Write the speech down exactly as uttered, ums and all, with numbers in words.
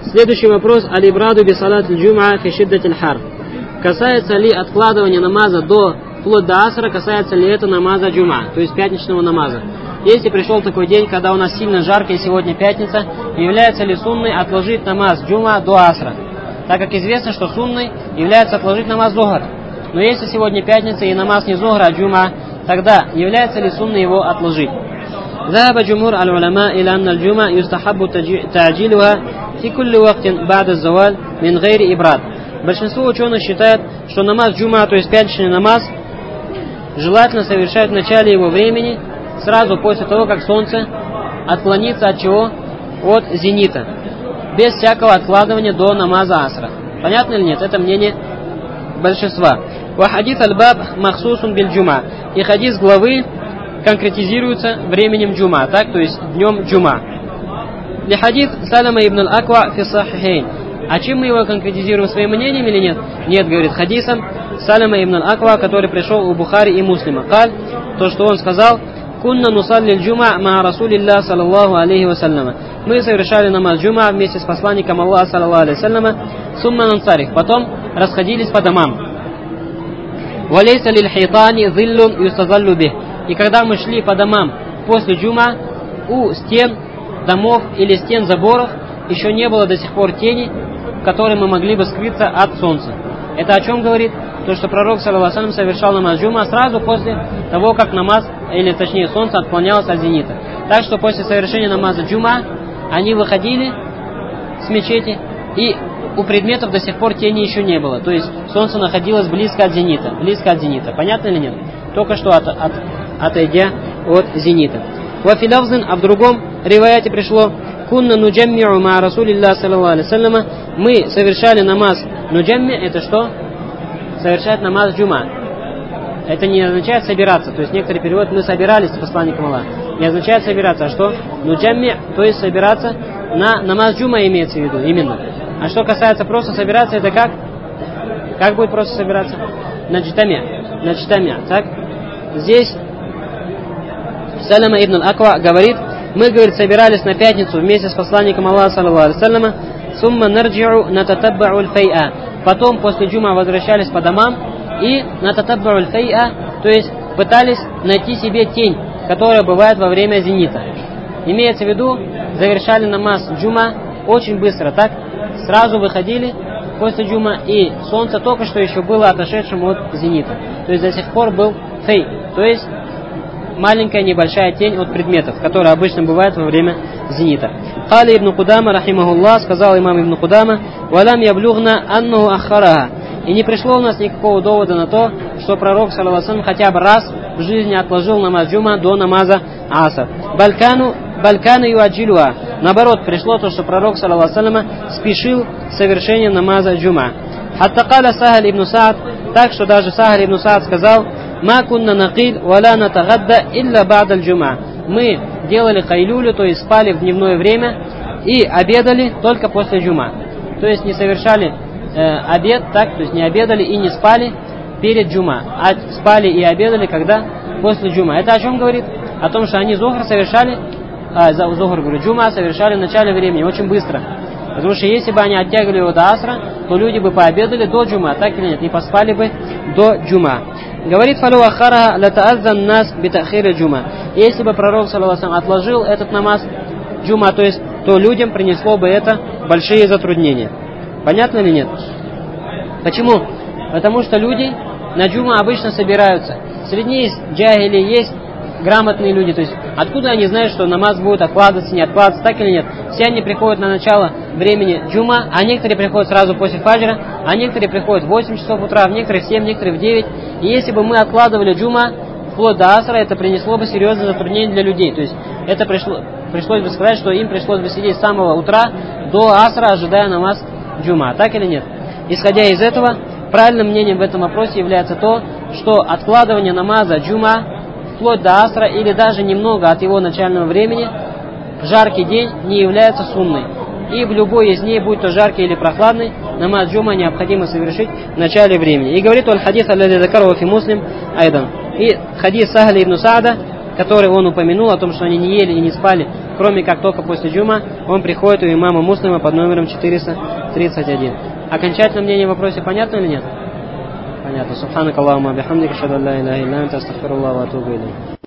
Следующий вопрос. Алибраду би салат аль-джум'a фи шиддати аль-хар. Касается ли откладывания намаза до вплоть до асра, касается ли это намаза джум'a, то есть пятничного намаза? Если пришел такой день, когда у нас сильно жарко, и сегодня пятница, является ли сунной отложить намаз джум'a до асра? Так как известно, что сунной является отложить намаз зохр. Но если сегодня пятница и намаз не зохр, а джум'a, тогда является ли сунной его отложить? ذهب جمهور العلماء إلى أن الجمعة يستحب تعجيلها في كل وقت بعد الزوال من غير إبراد. Большинство ученых считают, что намаз джум'a, то есть пятничный намаз, желательно совершать в начале его времени, сразу после того, как солнце отклонится от чего? От зенита, без всякого откладывания до намаза асра. Понятно или нет? Это мнение большинства. Ва хадис аль-баб махсусун биль джум'a. И хадис главы конкретизируется временем джум'a, так, то есть днем джум'a. Ли хадис Салама ибн аль-Аква фи сахихейн. А чем мы его конкретизируем, своим мнением или нет? Нет, говорит, хадисом Салама ибн аль-Аква, который пришел у Бухари и Муслима. Каль, то, что он сказал, кунна нусалли аль-джум'a ма расулилля саллаллаху алейхи вассаляма. Мы совершали намаз джум'a вместе с посланником Аллаха саллаллаху алейхи вассаляма, сумма нансарих, потом расходились по домам. Валейса лиль хайтани зиллун юстазаллу бих. И когда мы шли по домам после джум'a, у стен домов или стен заборов еще не было до сих пор тени, в которой мы могли бы скрыться от солнца. Это о чем говорит? То, что пророк саллаллаху алейхи вассалям совершал намаз джум'a сразу после того, как намаз, или точнее солнце отклонялось от зенита. Так что после совершения намаза джум'a они выходили с мечети, и у предметов до сих пор тени еще не было. То есть солнце находилось близко от зенита. Близко от зенита. Понятно или нет? Только что от, от, отойдя от зенита. Вафилавзин, а в другом риваяте пришло: кунна нуджамми'у ма расулилля саллаллаху алейхи вассаляма. Мы совершали намаз нуджамми, это что? Совершать намаз джум'a. Это не означает собираться. То есть некоторые переводят: мы собирались с посланником Аллаха. Не означает собираться, а что? Нуджамми, то есть собираться на намаз джум'a имеется в виду, именно. А что касается просто собираться, это как? Как будет просто собираться? Наджтамя. Наджтамя. Так? Здесь Салама ибн аль-Аква говорит: мы, говорит, собирались на пятницу вместе с посланником Аллаха саллаллаху алейхи вассаляма, сумма нарджи'у нататабба'у аль-фай'a. Потом после джум'a возвращались по домам и нататабба'у аль-фай'a, то есть пытались найти себе тень, которая бывает во время зенита. Имеется в виду, завершали намаз джум'a очень быстро, так? Сразу выходили после джум'a, и солнце только что еще было отошедшим от зенита. То есть до сих пор был фей, то есть маленькая небольшая тень от предметов, которая обычно бывает во время зенита. Кали ибн Кудама, рахимахуллах, сказал имам ибн Кудама: валам яблюгна аннаху аххараха. И не пришло у нас никакого довода на то, что пророк саллаллаху алейхи вассалям хотя бы раз в жизни отложил намаз джум'a до намаза аср. Балькану балькану юаджилуа. Наоборот, пришло то, что пророк саллаллаху алейхи вассалям спешил с совершением намаза джум'a. Хатта каля Сахаль ибн Саад, так что даже Сахаль ибн Саад сказал: ма кунна нақил валя натагадда илля ба'да аль-джум'a. Мы делали кайлюлю, то есть спали в дневное время и обедали только после джум'a. То есть не совершали э, обед, так, то есть не обедали и не спали перед джум'a, а спали и обедали когда? После джум'a. Это о чем говорит? О том, что они зохр совершали, а, зохр, говорю, джум'a совершали в начале времени, очень быстро. Потому что если бы они оттягивали его до асра, то люди бы пообедали до джум'a, так или нет, и поспали бы до джум'a. Говорит фалу ахараха латааззан нас битахири джум'a. Если бы пророк саллаллаху алейхи вассалям отложил этот намаз джум'a, то есть, то людям принесло бы это большие затруднения. Понятно или нет? Почему? Потому что люди на джум'a обычно собираются. Среди них джахили, есть грамотные люди. То есть откуда они знают, что намаз будет откладываться, не откладываться, так или нет? Все они приходят на начало времени джум'a, а некоторые приходят сразу после фаджра, а некоторые приходят в восемь часов утра, в некоторые в семь, некоторые в девять. И если бы мы откладывали джум'a вплоть до асра, это принесло бы серьезное затруднение для людей. То есть это пришло, пришлось бы сказать, что им пришлось бы сидеть с самого утра до асра, ожидая намаз джум'a, так или нет? Исходя из этого, правильным мнением в этом вопросе является то, что откладывание намаза джум'a вплоть до асра или даже немного от его начального времени в жаркий день не является сунной. И в любой из дней, будь то жаркий или прохладный, намаз джум'a необходимо совершить в начале времени. И говорит он хадис аллади закараху фи муслим айдан. И хадис Сахля ибн Саада, которые он упомянул, о том, что они не ели и не спали, кроме как только после джума, он приходит у имама Муслима под номером четыреста тридцать один. Окончательное мнение в вопросе понятно или нет? Понятно. Субханак Аллахумма бихамдика, ашхаду ан ла иляха илля анта, астагфируllaха ва атубу илейх.